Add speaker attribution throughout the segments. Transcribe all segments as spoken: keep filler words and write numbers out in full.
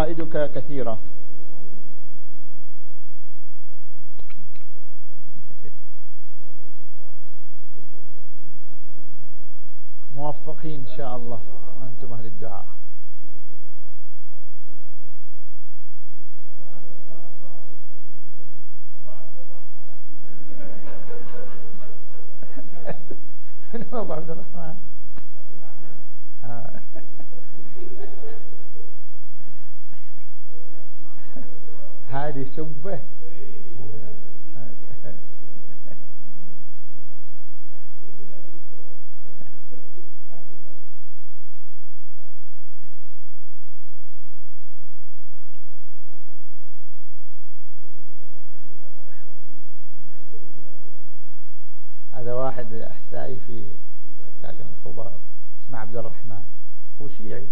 Speaker 1: فوائدك كثيرة. موفقين إن شاء الله، أنتم أهل الدعاء. أبو عبد الرحمن هذه سبة. هذا واحد أحسائي في ساكن الخبار اسمه عبد الرحمن، هو شيعي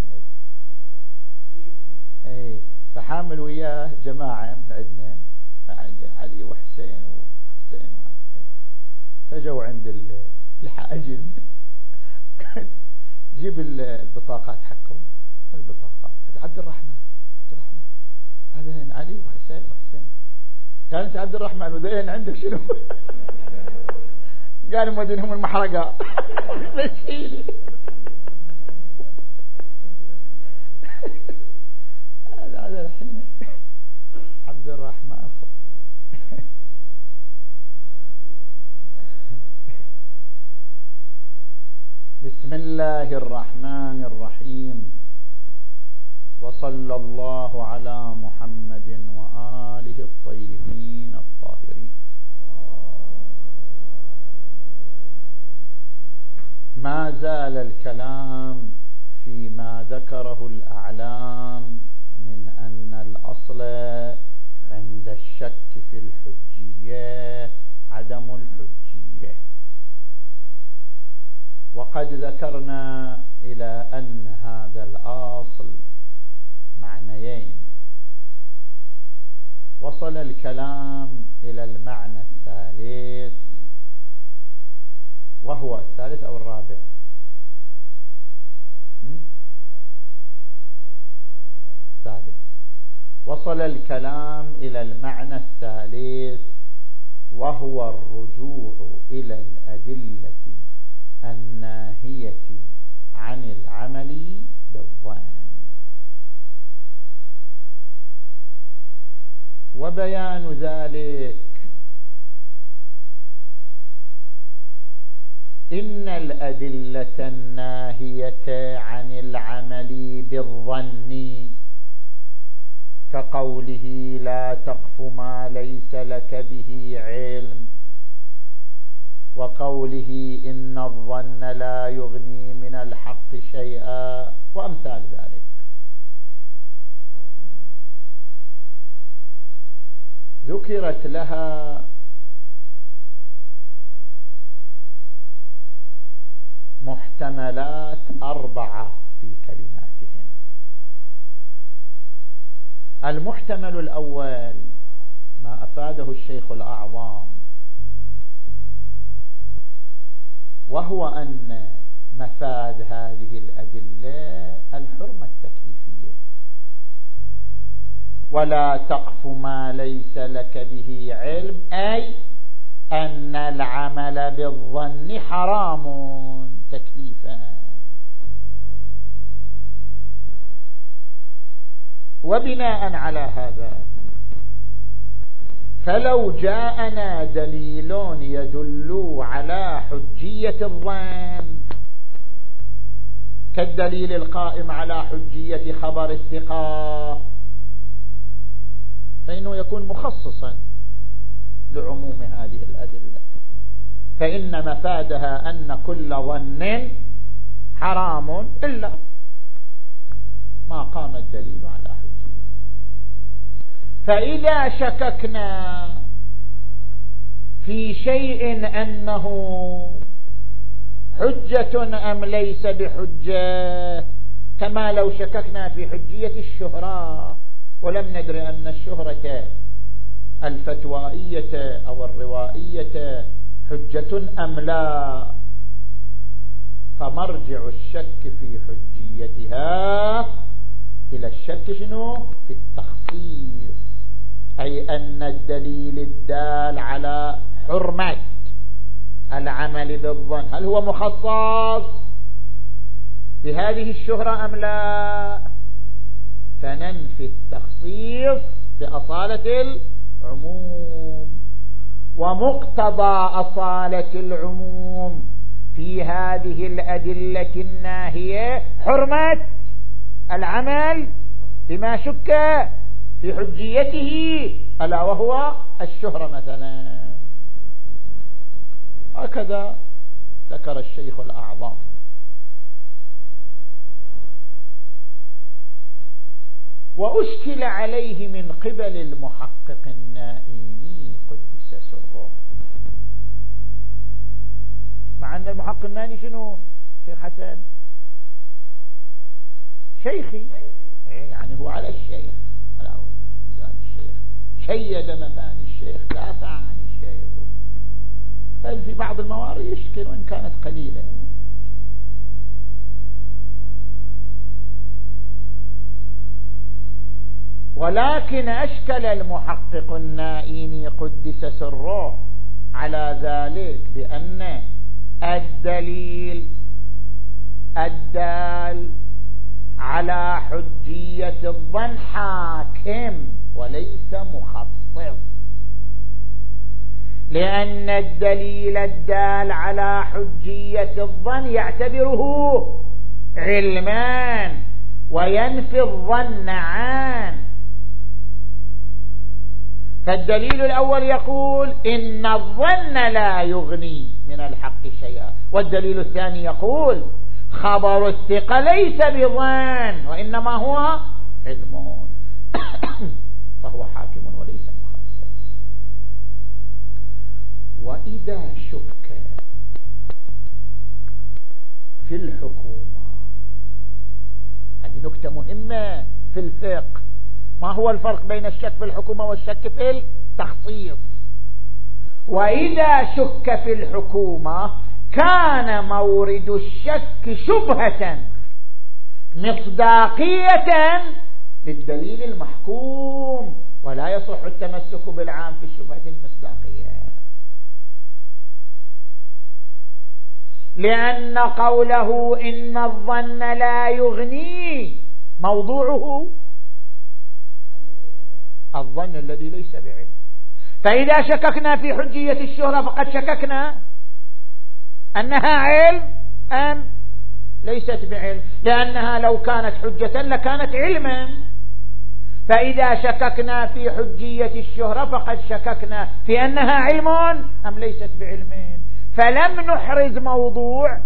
Speaker 1: اي، فحامل وياه جماعة من عندنا علي وحسين وحسين وحسين، فجوا عند الحاجز جيب البطاقات حقهم، البطاقات هذا عبد الرحمن عبد الرحمن هذين علي وحسين وحسين. قال انت عبد الرحمن وذين عندك شنو؟ قال مودينهم المحرقة. بشيلي هذا الحين عبد الرحمن. بسم الله الرحمن الرحيم، وصلى الله على محمد وآله الطيبين الطاهرين. ما زال الكلام فيما ذكره الأعلام من أن الأصل عند الشك في الحجية عدم الحجية، وقد ذكرنا إلى أن هذا الأصل معنيين. وصل الكلام إلى المعنى الثالث، وهو الثالث أو الرابع؟ الثالث. وصل الكلام إلى المعنى الثالث، وهو الرجوع إلى الأدلة الناهية عن العمل بالظن، وبيان ذلك إن الأدلة الناهية عن العمل بالظن كقوله لا تقف ما ليس لك به علم، وقوله إن الظن لا يغني من الحق شيئا، وأمثال ذلك. ذكرت لها محتملات أربعة في كلماتهم. المحتمل الأول ما أفاده الشيخ الأعظم، وهو أن مفاد هذه الأدلة الحرمة التكليفية، ولا تقف ما ليس لك به علم، أي أن العمل بالظن حرام تكليفا. وبناء على هذا فلو جاءنا دليل يدل على حجية الظن كالدليل القائم على حجية خبر الثقة، فإنه يكون مخصصا لعموم هذه الأدلة، فإن مفادها أن كل ظن حرام إلا ما قام الدليل على حجية. فإذا شككنا في شيء أنه حجة أم ليس بحجة، كما لو شككنا في حجية الشهرة ولم ندري أن الشهرة الفتوائية أو الروائية حجة أم لا، فمرجع الشك في حجيتها إلى الشك شنو؟ في التخصيص، أي أن الدليل الدال على حرمة العمل بالظن هل هو مخصص بهذه الشهرة أم لا؟ فننفي التخصيص بأصالة العموم. ومقتضى أصالة العموم في هذه الأدلة الناهية حرمة العمل بما شك في حجيته، ألا وهو الشهرة مثلا. هكذا ذكر الشيخ الأعظم. وأشكل عليه من قبل المحقق النائيني قدس سره، مع أن المحقق النائيني شنو؟ شيخ حسن شيخي، يعني هو على الشيخ، على ميزان الشيخ، شيد مباني الشيخ، دافع عن الشيخ، بل في بعض الموارد يشكل وإن كانت قليلة. ولكن أشكل المحقق النائيني قدس سره على ذلك بأن الدليل الدال على حجية الظن حاكم وليس مخصص، لأن الدليل الدال على حجية الظن يعتبره علمان وينفي الظن عنه. فالدليل الأول يقول إن الظن لا يغني من الحق شيئا، والدليل الثاني يقول خبر الثقة ليس بظن وإنما هو علم فهو حاكم وليس مخصص. وإذا شك في الحكومة، هذه نكتة مهمة في الفقه، ما هو الفرق بين الشك في الحكومة والشك في التخصيص؟ وإذا شك في الحكومة كان مورد الشك شبهة مصداقية للدليل المحكوم، ولا يصح التمسك بالعام في الشبهة المصداقية، لأن قوله إن الظن لا يغني موضوعه الظن الذي ليس بعلم. فإذا شككنا في حجية الشهرة فقد شككنا أنها علم أم ليست بعلم، لأنها لو كانت حجة لكانت علما. فإذا شككنا في حجية الشهرة فقد شككنا في أنها علم أم ليست بعلم، فلم نحرز موضوع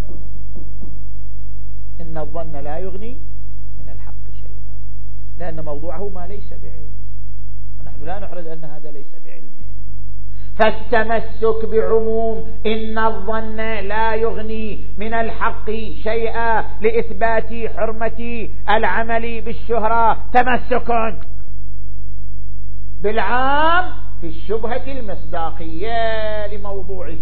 Speaker 1: إن الظن لا يغني من الحق شيئا، لأن موضوعه ما ليس بعلم، ونحن لا نحرز أن هذا ليس بعلم. فالتمسك بعموم إن الظن لا يغني من الحق شيئا لإثبات حرمة العمل بالشهرة تمسك بالعام في الشبهة المصداقية لموضوعه.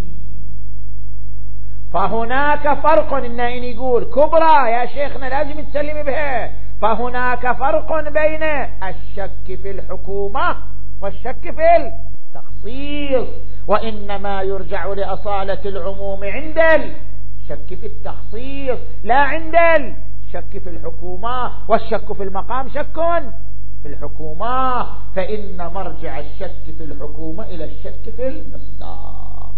Speaker 1: فهناك فرق، النائن يقول كبرى يا شيخنا لازم تسلم بها، فهناك فرق بين الشك في الحكومة والشك في التخصيص، وإنما يرجع لأصالة العموم عند الشك في التخصيص لا عند الشك في الحكومة، والشك في المقام شك في الحكومة، فإن مرجع الشك في الحكومة إلى الشك في المصداق.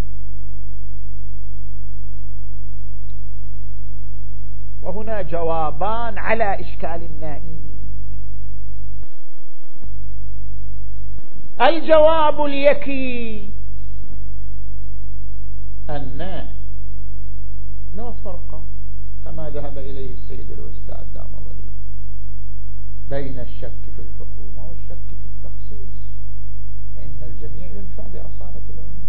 Speaker 1: وهنا جوابان على إشكال النائين. الجواب اليكي أن لا فرق كما ذهب إليه السيد الأستاذ دام ظله بين الشك في الحكومة والشك في التخصيص، فإن الجميع ينفع بأصالة العموم.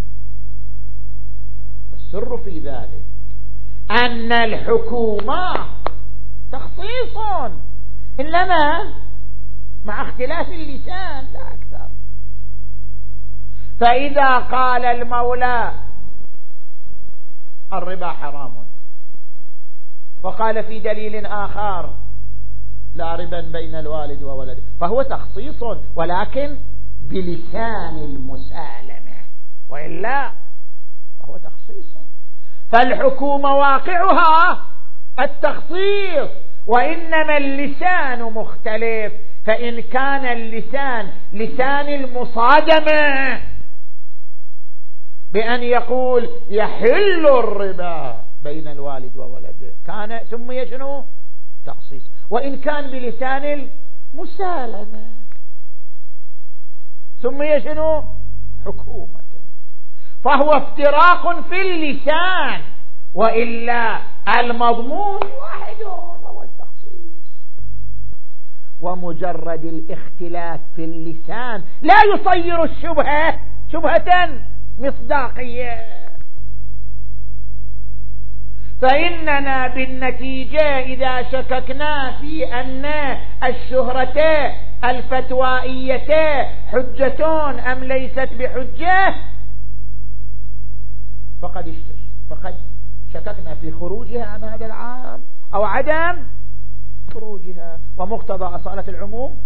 Speaker 1: والسر في ذلك أن الحكومة تخصيص، إنما مع اختلاف اللسان لا أكثر. فإذا قال المولى الربا حرام، وقال في دليل آخر لا ربا بين الوالد وولده، فهو تخصيص ولكن بلسان المسالمة، وإلا فهو تخصيص. فالحكومة واقعها التخصيص، وإنما اللسان مختلف. فإن كان اللسان لسان المصادمة بأن يقول يحل الربا بين الوالد وولده كان سمي شنو؟ تخصيص. وإن كان بلسان المسالمة سمي شنو؟ حكومة. فهو افتراق في اللسان، وإلا المضمون واحد وهو التخصيص. ومجرد الاختلاف في اللسان لا يصير الشبهة شبهة مصداقية. فإننا بالنتيجة إذا شككنا في أن الشهرة الفتوائية حجة أم ليست بحجة فقد فقد شككنا في خروجها عن هذا العام أو عدم خروجها. ومقتضى أصالة العموم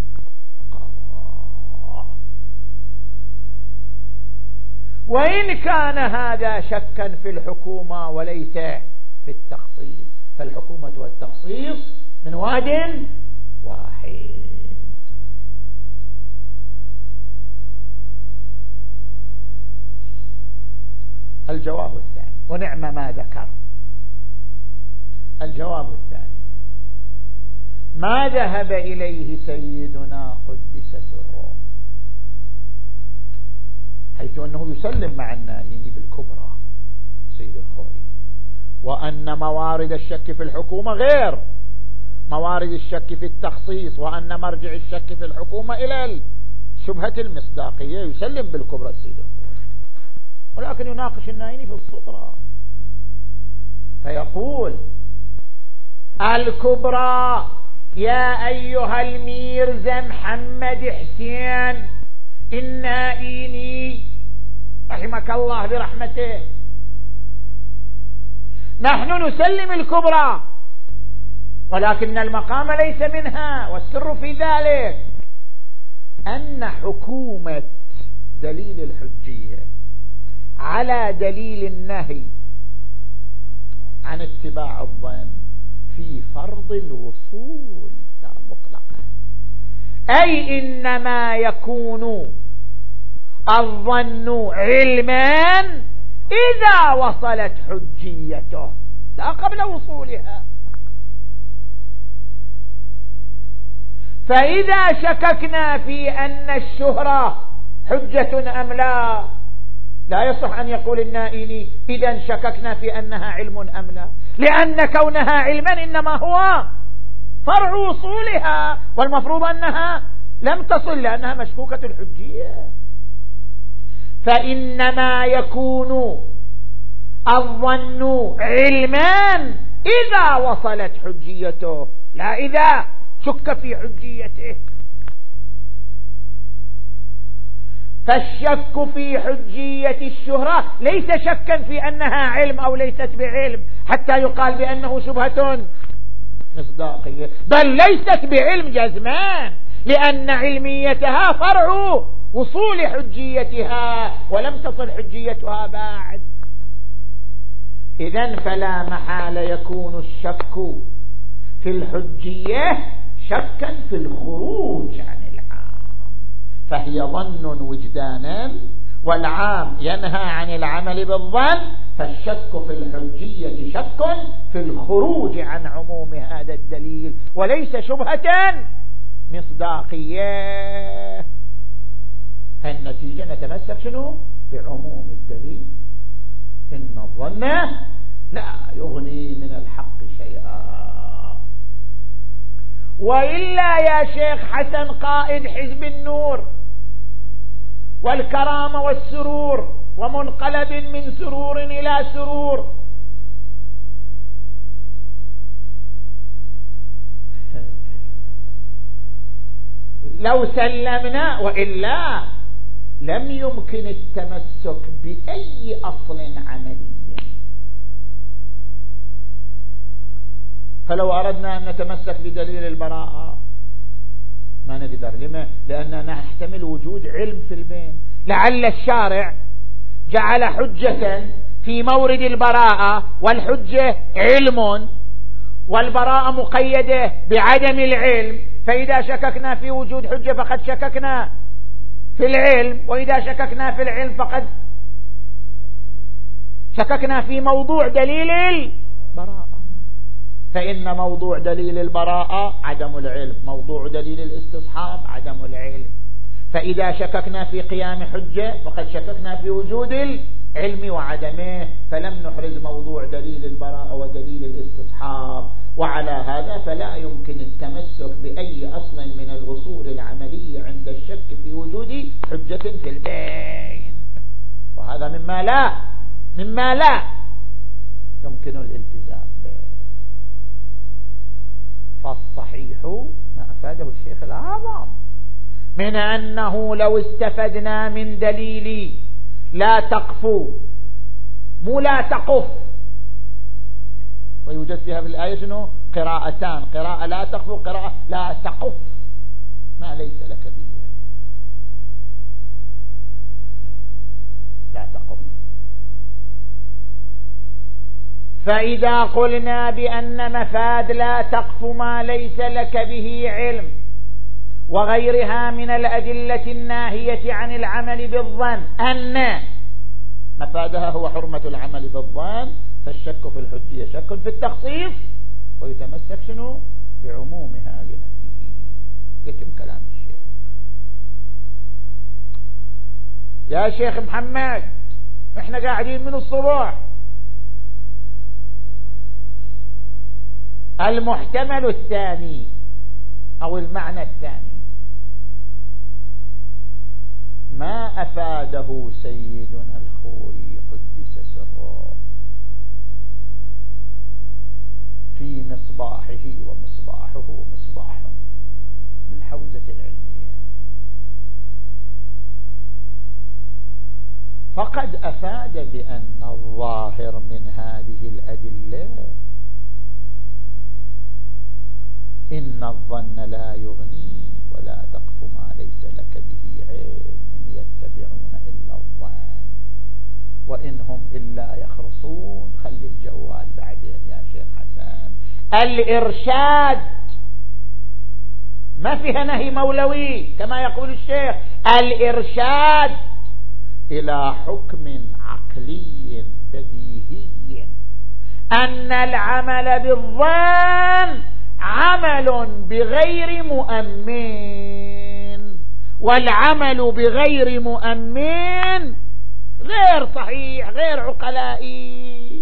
Speaker 1: وإن كان هذا شكا في الحكومة وليس في التخصيص، فالحكومة والتخصيص من واد واحد. الجواب الثاني، ونعم ما ذكر. الجواب الثاني ما ذهب إليه سيدنا قدس سره، حيث أنه يسلم مع النائين بالكبرى سيد الخوئي، وأن موارد الشك في الحكومة غير موارد الشك في التخصيص، وأن مرجع الشك في الحكومة إلى الشبهة المصداقية، يسلم بالكبرى السيد الخوئي، ولكن يناقش النائين في الصغرى فيقول الكبرى يا أيها الميرزا محمد حسين النائيني رحمك الله برحمته، نحن نسلم الكبرى ولكن المقام ليس منها، والسر في ذلك أن حكومة دليل الحجية على دليل النهي عن اتباع الظن في فرض الوصول لا مطلقا، أي إنما يكون الظن علما إذا وصلت حجيته لا قبل وصولها. فإذا شككنا في أن الشهرة حجة أم لا، لا يصح أن يقول النائيني إذن شككنا في أنها علم أم لا، لأن كونها علما إنما هو فرع وصولها، والمفروض أنها لم تصل لأنها مشكوكة الحجية. فإنما يكون الظن علما إذا وصلت حجيته لا إذا شك في حجيته. فالشك في حجية الشهرة ليس شكا في أنها علم أو ليست بعلم حتى يقال بأنه شبهة مصداقية، بل ليست بعلم جزمان، لأن علميتها فرع وصول حجيتها ولم تصل حجيتها بعد. إذن فلا محال يكون الشك في الحجية شكا في الخروج عن العام، فهي ظن وجدانا، والعام ينهى عن العمل بالظن، فالشك في الحجية شك في الخروج عن عموم هذا الدليل وليس شبهة مصداقية. فالنتيجة نتمسك شنو؟ بعموم الدليل، إن الظن لا يغني من الحق شيئا. وإلا يا شيخ حسن قائد حزب النور والكرامة والسرور ومنقلب من سرور إلى سرور، لو سلمنا، وإلا لم يمكن التمسك بأي أصل عملي. فلو أردنا أن نتمسك بدليل البراءة ما نقدر. لما؟ لأننا نحتمل وجود علم في البين. لعل الشارع جعل حجة في مورد البراءة والحجة علم والبراءة مقيدة بعدم العلم، فإذا شككنا في وجود حجة فقد شككنا في العلم، وإذا شككنا في العلم فقد شككنا في موضوع دليل البراءة. فإن موضوع دليل البراءة عدم العلم، موضوع دليل الاستصحاب عدم العلم. فإذا شككنا في قيام حجة فقد شككنا في وجود العلم وعدمه، فلم نحرز موضوع دليل البراءة ودليل الاستصحاب. وعلى هذا فلا يمكن التمسك بأي أصل من الأصول العملية عند الشك في وجود حجة في البين، وهذا مما لا مما لا يمكن الالتزام به. فالصحيح ما أفاده الشيخ الأعظم من أنه لو استفدنا من دليل لا تقف، مو لا تقف، ويوجد فيها في الآية شنو؟ قراءتان، قراءة لا تقف وقراءة لا تقف، ما ليس لك به لا تقف. فإذا قلنا بأن مفاد لا تقف ما ليس لك به علم وغيرها من الأدلة الناهية عن العمل بالظن أن مفادها هو حرمة العمل بالظن، فالشك في الحجية شك في التخصيص، ويتمسك شنو؟ بعمومها لنفيه. يتم كلام الشيخ. يا شيخ محمد احنا قاعدين من الصبح. المحتمل الثاني أو المعنى الثاني ما أفاده سيدنا الخوي قدس سره في مصباحه، ومصباحه مصباح للحوزة العلمية، فقد أفاد بأن الظاهر من هذه الأدلة إن الظن لا يغني ولا تقف ما ليس لك به علم، إن يتبعون إلا الظن وإن هم إلا يخرصون. خلي الجوال بعدين يا شيخ حسن. الإرشاد ما فيها نهي مولوي كما يقول الشيخ، الإرشاد إلى حكم عقلي بديهي أن العمل بالظن عمل بغير مؤمن، والعمل بغير مؤمن غير صحيح غير عقلائي.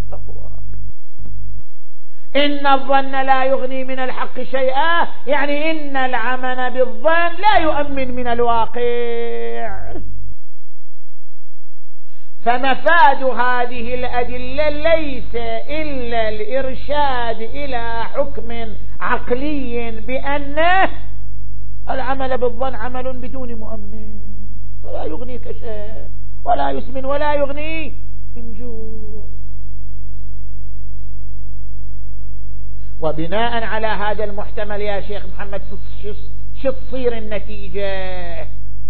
Speaker 1: إن الظن لا يغني من الحق شيئا، يعني إن العمل بالظن لا يؤمن من الواقع. فمفاد هذه الأدلة ليس إلا الإرشاد إلى حكم عقلي بأن العمل بالظن عمل بدون مؤمن، فلا يغنيك شيء ولا يسمن ولا يغني من جوع. وبناء على هذا المحتمل يا شيخ محمد شو تصير النتيجة؟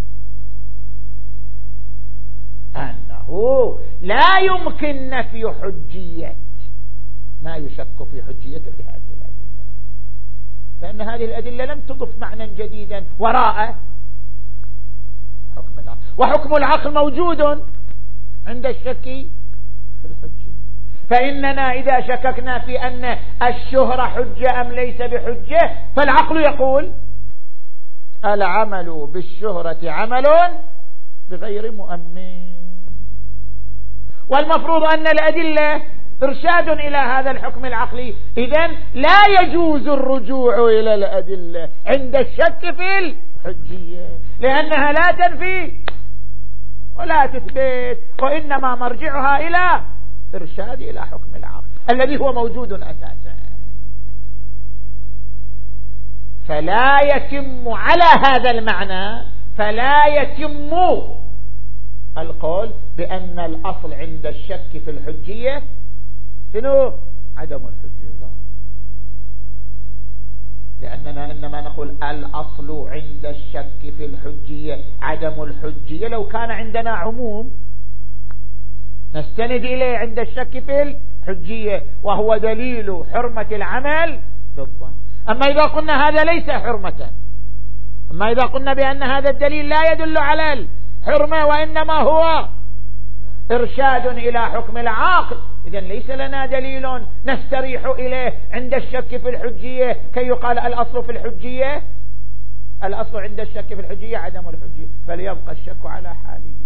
Speaker 1: أنه لا يمكن نفي حجية ما يشك في حجيته بهذه الأدلة، لأن هذه الأدلة لم تضف معنى جديدا وراء حكم العقل، وحكم العقل موجود عند الشك في الحجية. فإننا إذا شككنا في أن الشهرة حجة أم ليس بحجة، فالعقل يقول العمل بالشهرة عمل بغير مؤمن، والمفروض أن الأدلة إرشاد إلى هذا الحكم العقلي، إذن لا يجوز الرجوع إلى الأدلة عند الشك في الحجية، لأنها لا تنفي ولا تثبت، وإنما مرجعها إلى إرشاد إلى حكم العقل الذي هو موجود أساسا. فلا يتم على هذا المعنى، فلا يتم القول بأن الأصل عند الشك في الحجية شنو؟ عدم الحجية. لا، لأننا إنما نقول الأصل عند الشك في الحجية عدم الحجية. لو كان عندنا عموم نستند إليه عند الشك في الحجية وهو دليل حرمة العمل بالظن. أما إذا قلنا هذا ليس حرمة، أما إذا قلنا بأن هذا الدليل لا يدل على الحرمة وإنما هو إرشاد إلى حكم العاقل، إذن ليس لنا دليل نستريح إليه عند الشك في الحجية كي يقال الأصل في الحجية، الأصل عند الشك في الحجية عدم الحجية، فليبقى الشك على حاله.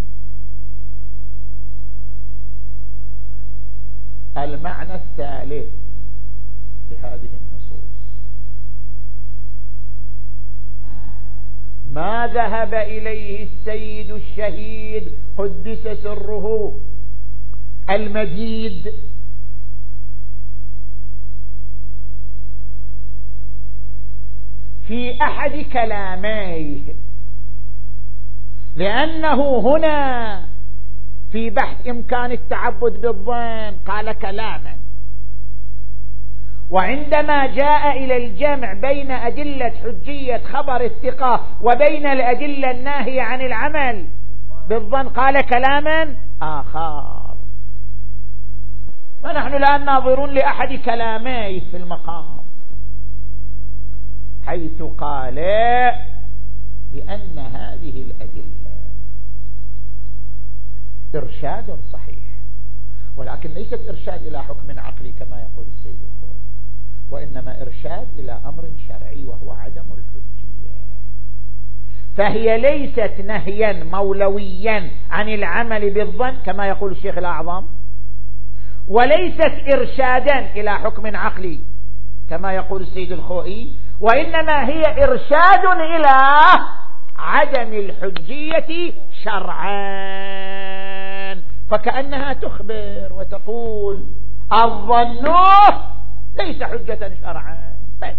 Speaker 1: المعنى الثالث لهذه النصوص ما ذهب إليه السيد الشهيد قدس سره المجيد في أحد كلاميه، لأنه هنا في بحث إمكان التعبد بالظن قال كلاما، وعندما جاء إلى الجمع بين أدلة حجية خبر الثقة وبين الأدلة الناهية عن العمل بالظن قال كلاما آخر. ونحن الآن ناظرون لأحد كلاميه في المقام، حيث قال بأن هذه الأدلة إرشاد صحيح، ولكن ليست إرشاد إلى حكم عقلي كما يقول السيد الخوئي، وإنما إرشاد إلى أمر شرعي وهو عدم الحجية. فهي ليست نهيا مولويا عن العمل بالظن كما يقول الشيخ الأعظم، وليست إرشادا إلى حكم عقلي كما يقول السيد الخوئي، وإنما هي إرشاد إلى عدم الحجية شرعا. فكأنها تخبر وتقول الظن ليس حجة شرعا بس.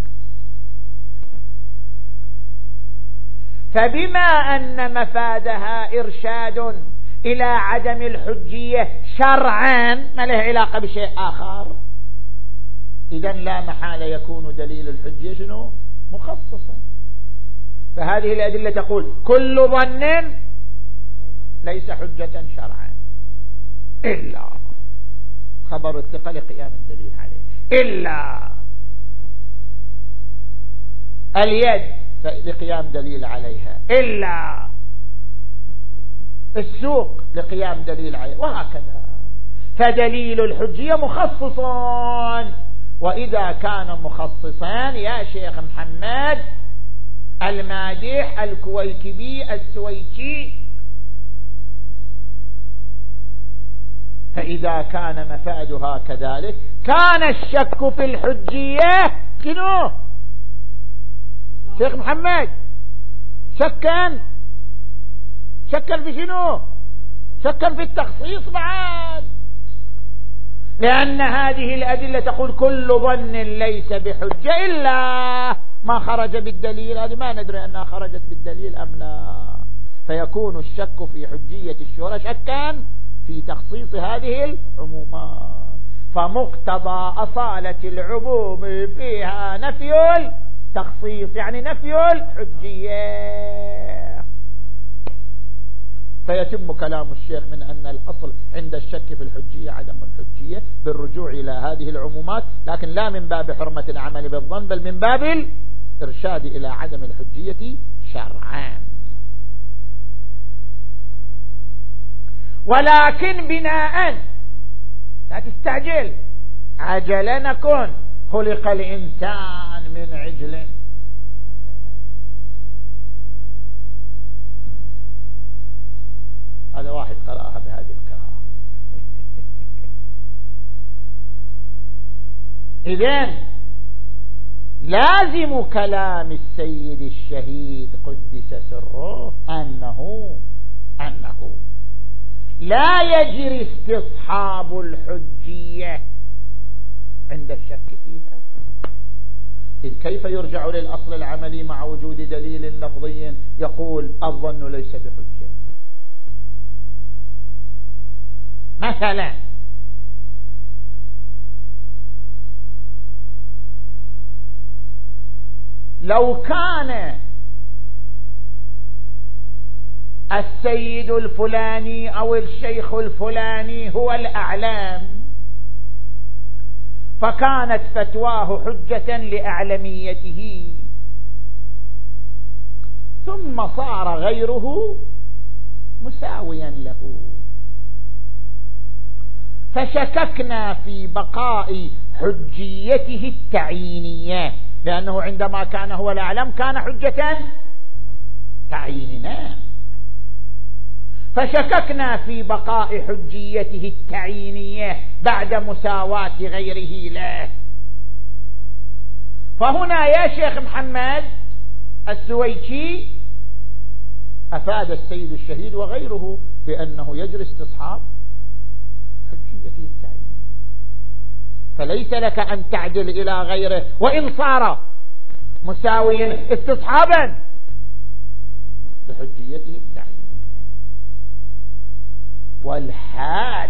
Speaker 1: فبما أن مفادها إرشاد إلى عدم الحجية شرعا ما له علاقة بشيء آخر، إذن لا محالة يكون دليل الحجية شنو؟ مخصصا. فهذه الأدلة تقول كل ظن ليس حجة شرعا إلا خبر الثقة لقيام الدليل عليه، إلا اليد لقيام دليل عليها، إلا السوق لقيام دليل عليه، وهكذا. فدليل الحجية مخصص، وإذا كان مخصصا يا شيخ محمد المادح الكويكبي السويكي، فإذا كان مفادها كذلك كان الشك في الحجية شنو؟ شيخ محمد شكا شكا في شنو؟ شكا في التخصيص بعد، لأن هذه الأدلة تقول كل ظن ليس بحجة إلا ما خرج بالدليل، هذه ما ندري أنها خرجت بالدليل أم لا، فيكون الشك في حجية الشهرة شكا في تخصيص هذه العمومات. فمقتضى أصالة العموم فيها نفي التخصيص، يعني نفي الحجية. فيتم كلام الشيخ من أن الأصل عند الشك في الحجية عدم الحجية بالرجوع إلى هذه العمومات، لكن لا من باب حرمة العمل بالظن بل من باب الإرشاد إلى عدم الحجية شرعا. ولكن بناء لا تستعجل، عجل نكن، خلق الإنسان من عجل. هذا واحد قرأها بهذه القراءة. إذن لازم كلام السيد الشهيد قدس سره أنه أنه لا يجري استصحاب الحجية عند الشك فيها. إذ كيف يرجع للأصل العملي مع وجود دليل لفظي يقول الظن ليس بحجة؟ مثلا لو كان السيد الفلاني أو الشيخ الفلاني هو الأعلام فكانت فتواه حجة لأعلميته، ثم صار غيره مساويا له، فشككنا في بقاء حجيته التعيينية، لأنه عندما كان هو الأعلم كان حجة تعييننا، فشككنا في بقاء حجيته التعيينية بعد مساواة غيره له. فهنا يا شيخ محمد السويكي أفاد السيد الشهيد وغيره بأنه يجري استصحاب حجيته التعيينية، فليس لك أن تعدل إلى غيره وإن صار مساويا استصحابا لحجيته التعيينية. والحال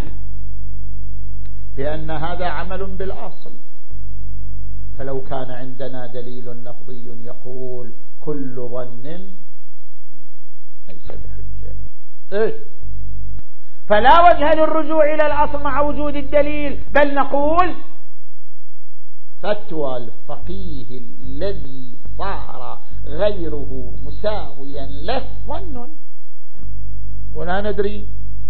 Speaker 1: بأن هذا عمل بالأصل، فلو كان عندنا دليل لفظي يقول كل ظن ليس بحجة إيه؟ فلا وجه للرجوع إلى الأصل مع وجود الدليل، بل نقول فتوى الفقيه الذي صار غيره مساويا له ظن، ولا ندري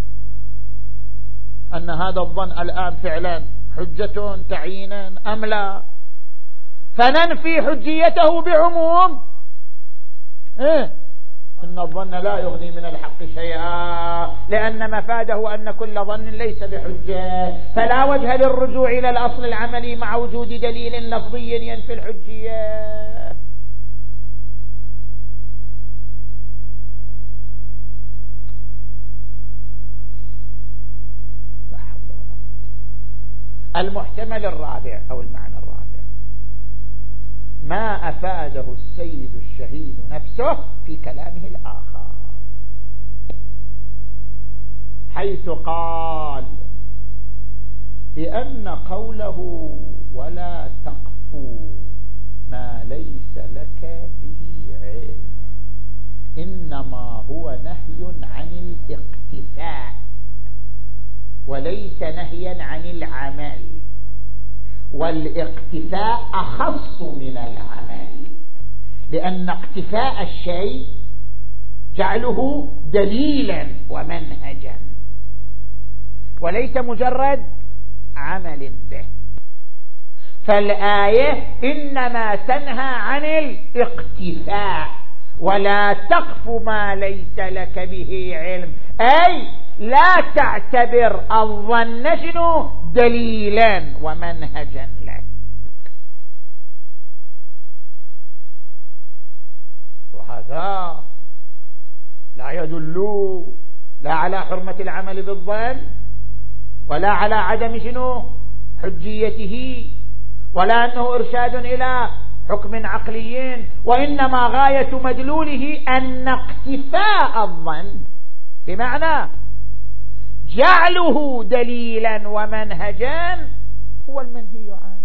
Speaker 1: أن هذا الظن الآن فعلا حجة تعيينا أم لا، فننفي حجيته بعموم إيه؟ إن الظن لا يغني من الحق شيئا، لأن مفاده أن كل ظن ليس بحجة، فلا وجه للرجوع إلى الأصل العملي مع وجود دليل لفظي ينفي الحجية. المحتمل الرابع أو المعنى الرابع ما أفاده السيد الشهيد نفسه في كلامه الآخر، حيث قال بأن قوله ولا تقف ما ليس لك به علم إنما هو نهي عن الاقتفاء وليس نهيا عن العمل، والاقتفاء أخص من العمل، لأن اقتفاء الشيء جعله دليلا ومنهجا وليس مجرد عمل به. فالآية إنما تنهى عن الاقتفاء ولا تقف ما ليس لك به علم، أي لا تعتبر الظن شنو دليلا ومنهجا لك. وهذا لا يدل لا على حرمة العمل بالظن ولا على عدم شنو حجيته ولا أنه إرشاد إلى حكم عقلي، وإنما غاية مدلوله أن اقتفاء الظن بمعنى جعله دليلا ومنهجا هو المنهي عنه،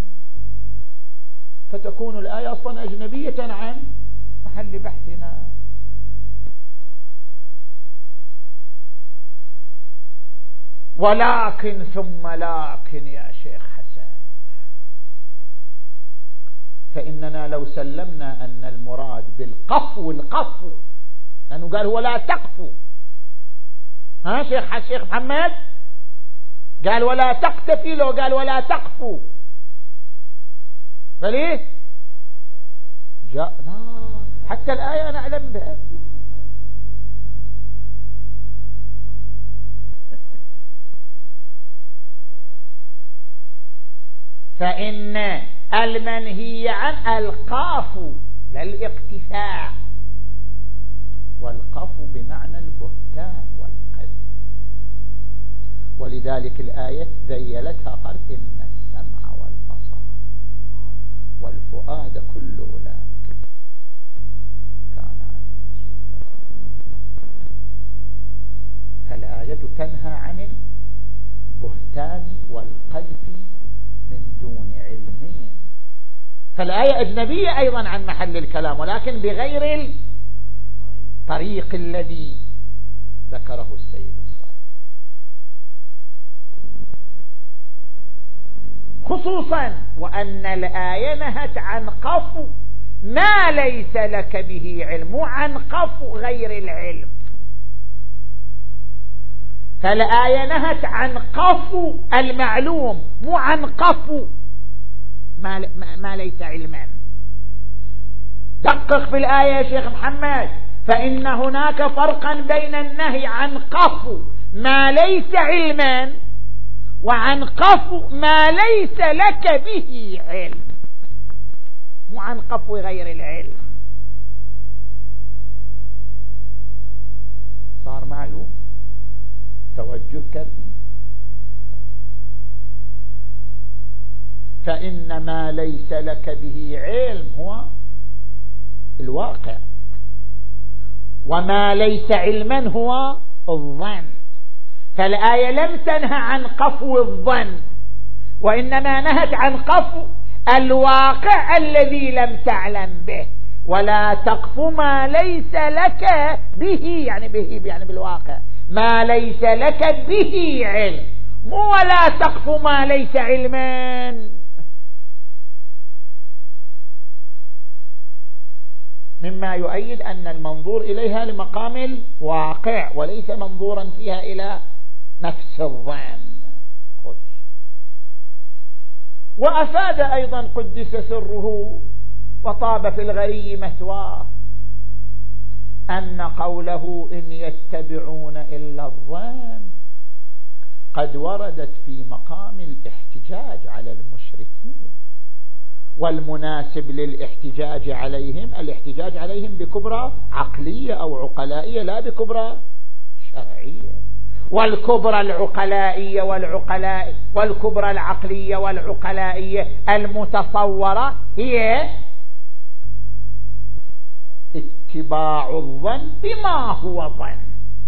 Speaker 1: فتكون الآية أصلا أجنبية عن محل بحثنا. ولكن ثم لكن يا شيخ حسن، فإننا لو سلمنا أن المراد بالقفو القفو، لأنه قال هو لا تقفو، ها شيخ الشيخ محمد قال ولا تقتفي، لو قال ولا تقفو بل ايه جاء حتى الآية أنا أعلم بها. فإن المنهي عن القاف للاقتفاء، والقاف بمعنى البهتان والقذف، ولذلك الآية ذيلتها قالت إن السمع والبصر والفؤاد كل أولئك كان عنه مسؤولا. فالآية تنهى عن البهتان والقذف من دون علم، فالآية أجنبية أيضا عن محل الكلام، ولكن بغير الطريق الذي ذكره السيد الصالح. خصوصا وأن الآية نهت عن قفو ما ليس لك به علم، عن قفو غير العلم. فالآية نهت عن قفو المعلوم، مو عن قفو ما, ما ليس علما. دقق في الآية يا شيخ محمد، فإن هناك فرقا بين النهي عن قفو ما ليس علما وعن قفو ما ليس لك به علم، مو عن قفو غير العلم. صار معلوم؟ توجه كريم. فإن ما ليس لك به علم هو الواقع، وما ليس علما هو الظن. فالآية لم تنهى عن قفو الظن، وإنما نهت عن قفو الواقع الذي لم تعلم به. ولا تقف ما ليس لك به، يعني به يعني بالواقع، ما ليس لك به علم، مو ولا تقف ما ليس علما. مما يؤيد أن المنظور إليها لمقام الواقع وليس منظورا فيها إلى نفس الظن. خش. وأفاد أيضا قدس سره وطاب في الغري مثواه أن قوله إن يتبعون إلا الظن قد وردت في مقام الاحتجاج على المشركين، والمناسب للاحتجاج عليهم الاحتجاج عليهم بكبرى عقلية أو عقلائية، لا بكبرى شرعية. والكبرى العقلائية والعقلاء والكبرى العقلية والعقلائية المتصورة هي اتباع الظن بما هو ظن،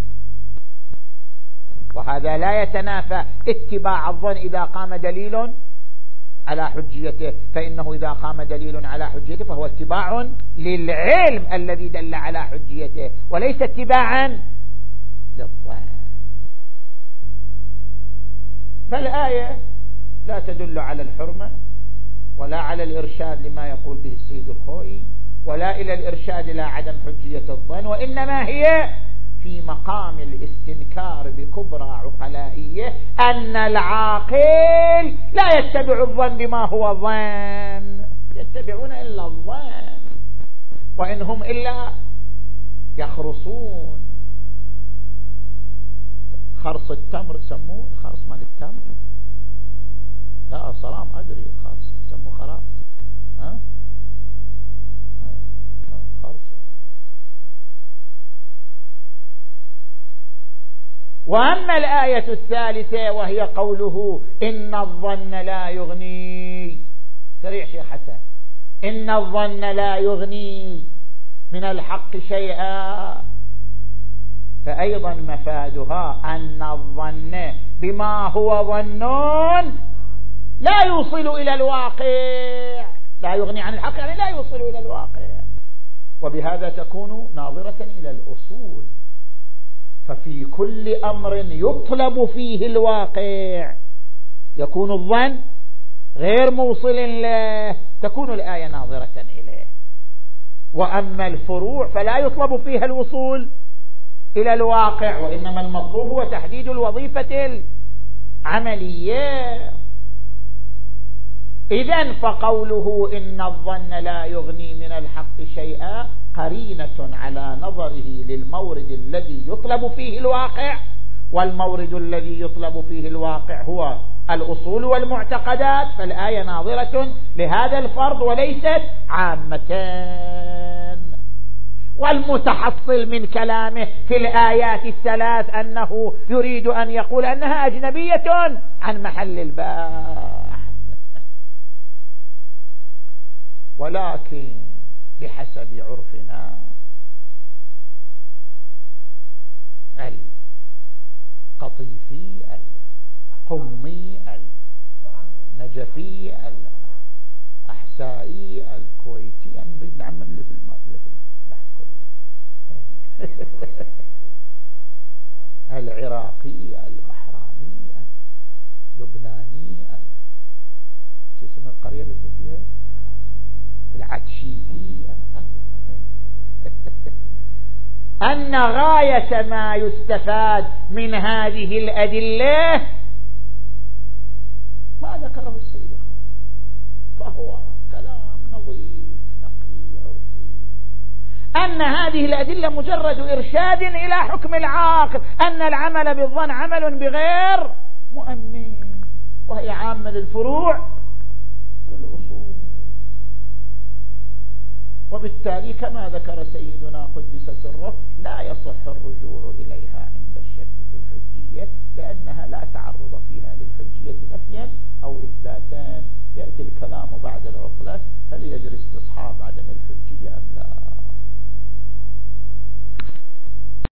Speaker 1: وهذا لا يتنافى اتباع الظن إذا قام دليل على حجيته، فإنه إذا قام دليل على حجيته فهو اتباع للعلم الذي دل على حجيته وليس اتباعا للظن. فالآية لا تدل على الحرمة ولا على الإرشاد لما يقول به السيد الخوئي، ولا إلى الإرشاد إلى عدم حجية الظن، وإنما هي في مقام الاستنكار بكبرى عقلائية أن العاقل لا يتبع الظن بما هو ظن، يتبعون إلا الظن وإنهم إلا يخرصون. خرص التمر سموه الخرص مال التمر، لا صرام أدري الخرص سموه خراص، ها خرص. وأما الآية الثالثة وهي قوله إن الظن لا يغني، سريع شيخ حسن، إن الظن لا يغني من الحق شيئا، فأيضا مفادها أن الظن بما هو ظنون لا يوصل إلى الواقع، لا يغني عن الحق يعني لا يوصل إلى الواقع، وبهذا تكون ناظرة إلى الأصول. ففي كل أمر يطلب فيه الواقع يكون الظن غير موصل له، تكون الآية ناظرة إليه. وأما الفروع فلا يطلب فيها الوصول إلى الواقع، وإنما المطلوب هو تحديد الوظيفة العملية. إذن فقوله إن الظن لا يغني من الحق شيئا قرينة على نظره للمورد الذي يطلب فيه الواقع، والمورد الذي يطلب فيه الواقع هو الأصول والمعتقدات، فالآية ناظرة لهذا الفرض وليست عامة. والمتحصل من كلامه في الآيات الثلاث أنه يريد أن يقول أنها أجنبية عن محل البحث، ولكن بحسب عرفنا القطيفي القمي النجفي الأحسائي الكويتي، يعني نريد نعمم اللي في البحث كله، العراقي البحراني اللبناني، شو اسم القرية اللي فيها العتشيدي. أن غاية ما يستفاد من هذه الأدلة ما ذكره السيد الخوئي، فهو كلام نظيف نقي عرفي، أن هذه الأدلة مجرد إرشاد إلى حكم العاقل، أن العمل بالظن عمل بغير مؤمن، وهي عامة للفروع والأصول. وبالتالي كما ذكر سيدنا قدس سره لا يصح الرجوع إليها عند الشك في الحجية، لأنها لا تعرض فيها للحجية نفيا أو إثباتا. يأتي الكلام بعد العطلة هل يجري استصحاب عدم